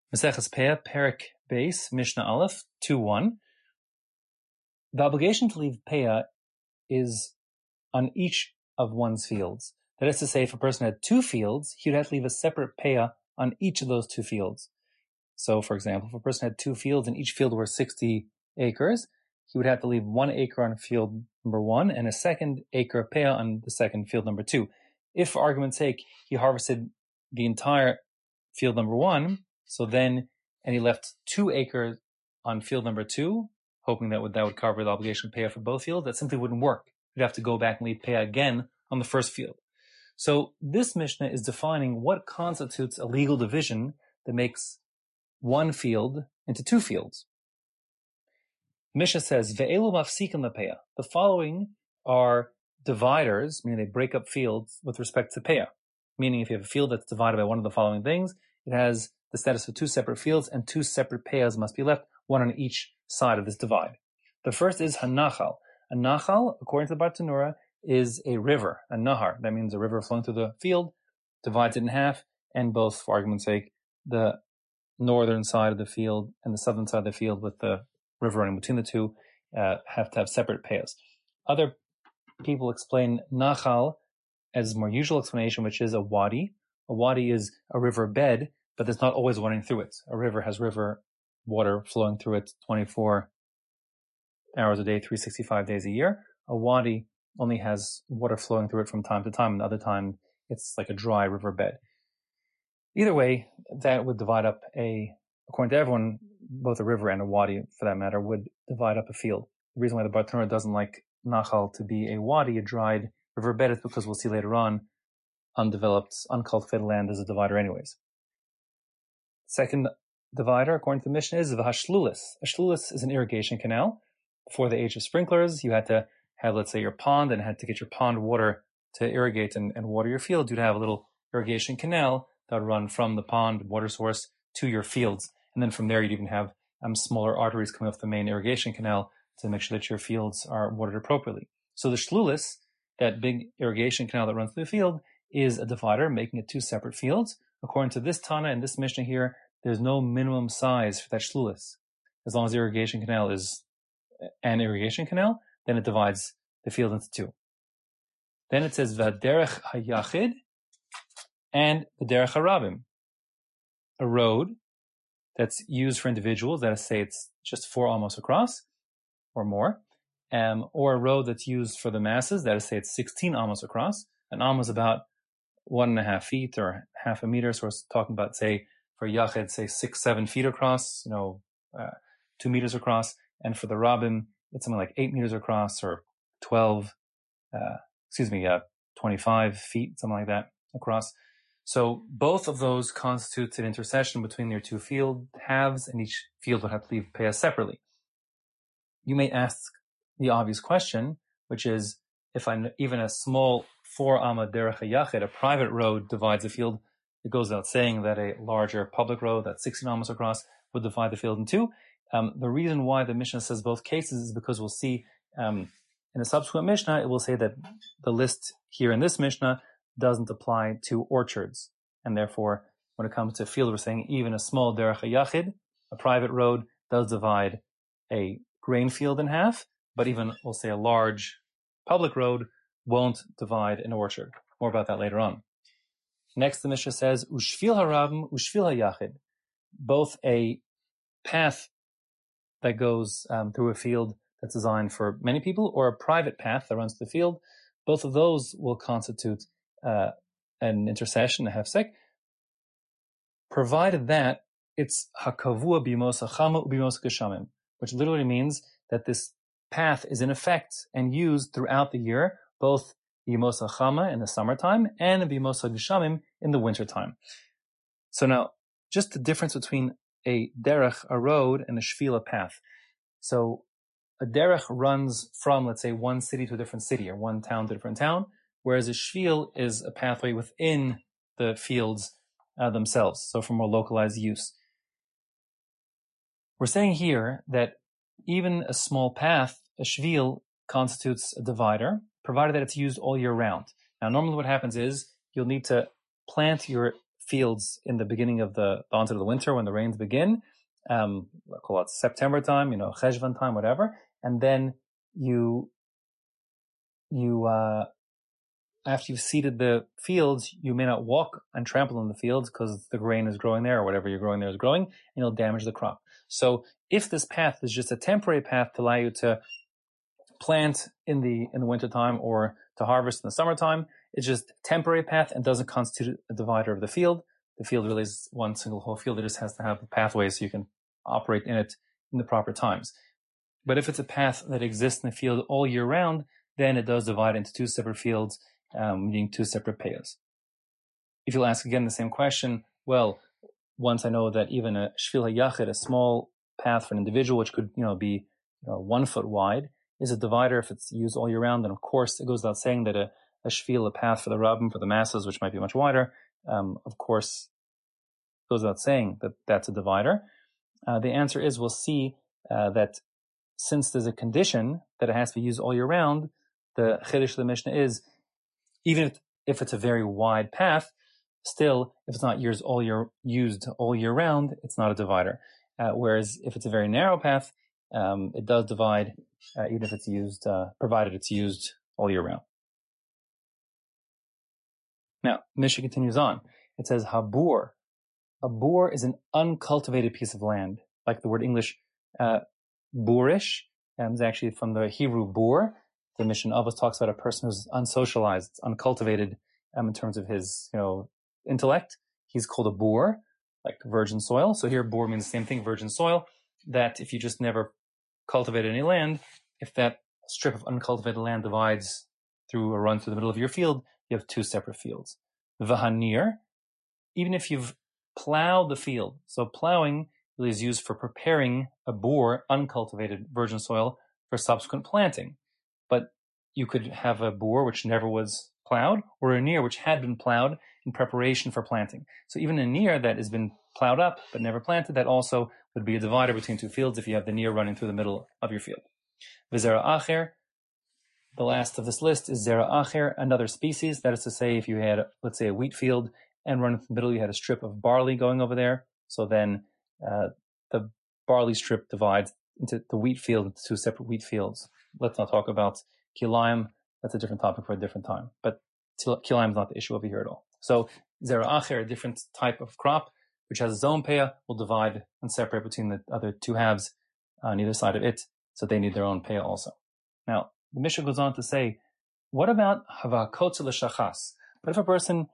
Maseches Peah, Perek Beis, Mishnah Aleph, 2:1. The obligation to leave Peah is on each of one's fields. That is to say, if a person had 2 fields, he would have to leave a separate Peah on each of those 2 fields. So, for example, if a person had 2 fields and each field were 60 acres, he would have to leave 1 acre on field number 1 and a 2nd acre Peah on the second field number 2. If, for argument's sake, he harvested the entire field number 1, and he left 2 acres on field number 2, hoping that would cover the obligation of Peah for both fields, that simply wouldn't work. You'd have to go back and leave Peah again on the first field. So this Mishnah is defining what constitutes a legal division that makes one field into 2 fields. Mishnah says, Ve'elu mafsikin lePeah. The following are dividers, meaning they break up fields with respect to Peah. Meaning if you have a field that's divided by one of the following things, it has the status of 2 separate fields and 2 separate Peahs must be left, one on each side of this divide. The first is Hanachal. A Nachal, according to the Bartanura, is a river, a Nahar. That means a river flowing through the field, divides it in half, and both, for argument's sake, the northern side of the field and the southern side of the field with the river running between the two have to have separate Peahs. Other people explain Nachal as a more usual explanation, which is a wadi. A wadi is a river bed, but there's not always running through it. A river has river water flowing through it 24 hours a day, 365 days a year. A wadi only has water flowing through it from time to time, and the other time it's like a dry river bed. Either way, that would divide up according to everyone, both a river and a wadi, for that matter, would divide up a field. The reason why the Bartanura doesn't like Nachal to be a wadi, a dried riverbed, is because we'll see later on, undeveloped, uncultivated land is a divider anyways. Second divider, according to the Mishnah, is V'hashlulis. A shlulis is an irrigation canal. Before the age of sprinklers, you had to have, let's say, your pond, and had to get your pond water to irrigate and water your field. You'd have a little irrigation canal that would run from the pond water source to your fields. And then from there, you'd even have smaller arteries coming off the main irrigation canal to make sure that your fields are watered appropriately. So the shlulis, that big irrigation canal that runs through the field, is a divider, making it 2 separate fields. According to this Tana and this Mishnah here, there's no minimum size for that shlulis. As long as the irrigation canal is an irrigation canal, then it divides the field into 2. Then it says V'derech hayachid and V'derech harabim. A road that's used for individuals, that is, say it's just 4 amos across or more, or a road that's used for the masses, that is, say it's 16 amos across. An amos is about 1.5 feet or half a meter, so we're talking about, say, for yachid, say 6-7 feet across, 2 meters across, and for the rabim, it's something like 8 meters across or 25 feet, something like that across. So both of those constitutes an intersection between their 2 field halves, and each field would have to leave Peah separately. You may ask the obvious question, which is, if even a small 4 amma derech hayachid, a private road, divides a field, it goes without saying that a larger public road that's 16 ammas across would divide the field in 2. The reason why the Mishnah says both cases is because we'll see in a subsequent Mishnah, it will say that the list here in this Mishnah doesn't apply to orchards. And therefore, when it comes to field, we're saying even a small derech hayachid, a private road, does divide a grain field in half, but even, we'll say, a large public road won't divide an orchard. More about that later on. Next, the Mishnah says, Ushvil harabim, ushvil hayachid. Both a path that goes through a field that's designed for many people, or a private path that runs through the field, both of those will constitute an intercession, a hefsek, provided that it's hakavua b'yimos hachama u'b'yimos geshamim, which literally means that this path is in effect and used throughout the year, both b'yimos hachama in the summertime and b'yimos geshamim in the wintertime. So now, just the difference between a derech, a road, and a shvil, a path. So a derech runs from, let's say, one city to a different city, or one town to a different town, whereas a shvil is a pathway within the fields themselves, so for more localized use. We're saying here that even a small path, a shvil, constitutes a divider, provided that it's used all year round. Now, normally what happens is you'll need to plant your fields in the beginning of the onset of the winter when the rains begin. We'll call it September time, Cheshvan time, whatever. And then you after you've seeded the fields, you may not walk and trample on the fields because the grain is growing there or whatever you're growing there is growing, and you'll damage the crop. So if this path is just a temporary path to allow you to plant in the wintertime or to harvest in the summertime, it's just a temporary path and doesn't constitute a divider of the field. The field really is one single whole field. It just has to have a pathway so you can operate in it in the proper times. But if it's a path that exists in the field all year round, then it does divide into two separate fields, meaning two separate payas. If you'll ask again the same question, well, once I know that even a shvil hayachid, a small path for an individual, which could be 1 foot wide, is a divider if it's used all year round, then of course it goes without saying that a shvil, a path for the rabbim, for the masses, which might be much wider, of course goes without saying that that's a divider. The answer is we'll see that since there's a condition that it has to be used all year round, the chiddush of the Mishnah is even if it's a very wide path, still, if it's not used all year round, it's not a divider. Whereas if it's a very narrow path, it does divide, even if it's used, provided it's used all year round. Now, Mishnah continues on. It says, habur. A bur is an uncultivated piece of land, like the word English, boorish, is actually from the Hebrew bur. The Mishnah Avos talks about a person who's unsocialized, uncultivated, in terms of his, intellect. He's called a bur, like virgin soil. So here, bur means the same thing, virgin soil, that if you just never cultivated any land, if that strip of uncultivated land divides through or runs through the middle of your field, you have two separate fields. Vahanir, even if you've plowed the field, so plowing really is used for preparing a bur, uncultivated virgin soil, for subsequent planting. But you could have a bur which never was plowed, or a near which had been plowed in preparation for planting. So even a near that has been plowed up but never planted, that also would be a divider between two fields if you have the near running through the middle of your field. V'zera acher, the last of this list is zera acher, another species. That is to say, if you had, let's say, a wheat field and running through the middle, you had a strip of barley going over there. So then the barley strip divides into the wheat field into two separate wheat fields. Let's not talk about kilayim. That's a different topic for a different time. But kilayim is not the issue over here at all. So zera acher, a different type of crop, which has its own payah, will divide and separate between the other two halves on either side of it. So they need their own payah also. Now, the Mishnah goes on to say, what about havakotze l'shachas? But if a person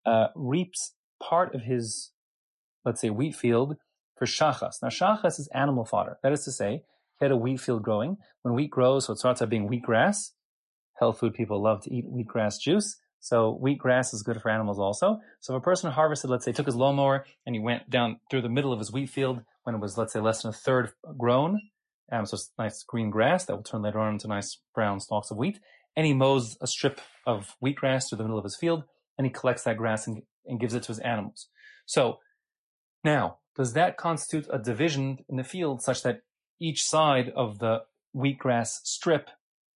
reaps part of his, let's say, wheat field for shachas. Now, shachas is animal fodder. That is to say, he had a wheat field growing. When wheat grows, so it starts out being wheatgrass. Health food people love to eat wheatgrass juice. So wheatgrass is good for animals also. So if a person harvested, let's say, took his lawnmower and he went down through the middle of his wheat field when it was, let's say, less than a third grown, so it's nice green grass that will turn later on into nice brown stalks of wheat, and he mows a strip of wheatgrass through the middle of his field, and he collects that grass and gives it to his animals. So now, does that constitute a division in the field such that each side of the wheatgrass strip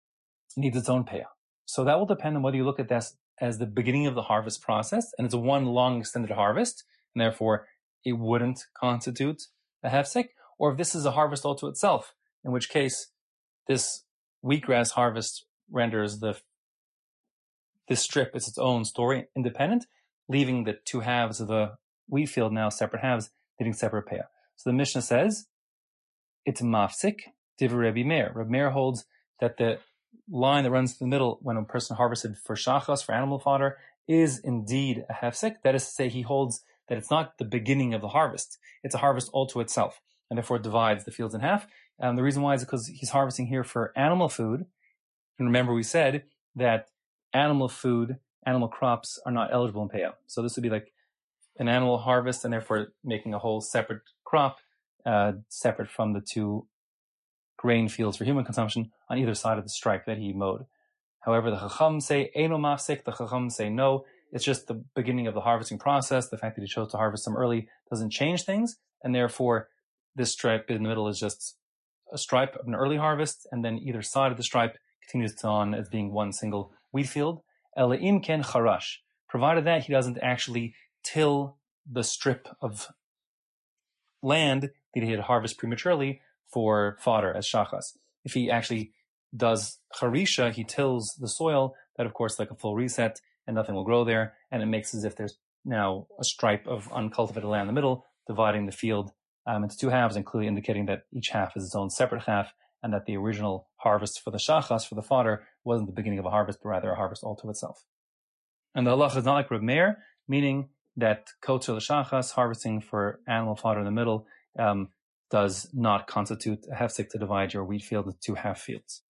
needs its own payah? So that will depend on whether you look at this as the beginning of the harvest process, and it's a one long extended harvest, and therefore it wouldn't constitute a hefsek, or if this is a harvest all to itself, in which case this wheatgrass harvest renders this strip is its own story, independent, leaving the two halves of the wheat field now separate halves, needing separate payah. So the Mishnah says it's mafsik divrei Rabbi Meir. Rabbi Meir holds that the line that runs through the middle when a person harvested for shachas, for animal fodder, is indeed a hefsek. That is to say, he holds that it's not the beginning of the harvest. It's a harvest all to itself, and therefore it divides the fields in half. The reason why is because he's harvesting here for animal food. And remember, we said that animal food, animal crops are not eligible in payah. So this would be like an animal harvest, and therefore making a whole separate crop, separate from the two grain fields for human consumption on either side of the stripe that he mowed. However, the Chacham say eino mafsik. The Chacham say no. It's just the beginning of the harvesting process. The fact that he chose to harvest them early doesn't change things, and therefore this stripe in the middle is just a stripe of an early harvest, and then either side of the stripe continues on as being one single wheat field. Ela'im ken charash, provided that he doesn't actually till the strip of land that he had harvested prematurely for fodder as shachas. If he actually does harisha, he tills the soil, that of course like a full reset, and nothing will grow there, and it makes as if there's now a stripe of uncultivated land in the middle, dividing the field into two halves, and clearly indicating that each half is its own separate half, and that the original harvest for the shachas, for the fodder, wasn't the beginning of a harvest, but rather a harvest all to itself. And the halacha is not like Reb Meir, meaning that kotzer l'shachas, harvesting for animal fodder in the middle, does not constitute a hefsek to divide your wheat field into two half fields.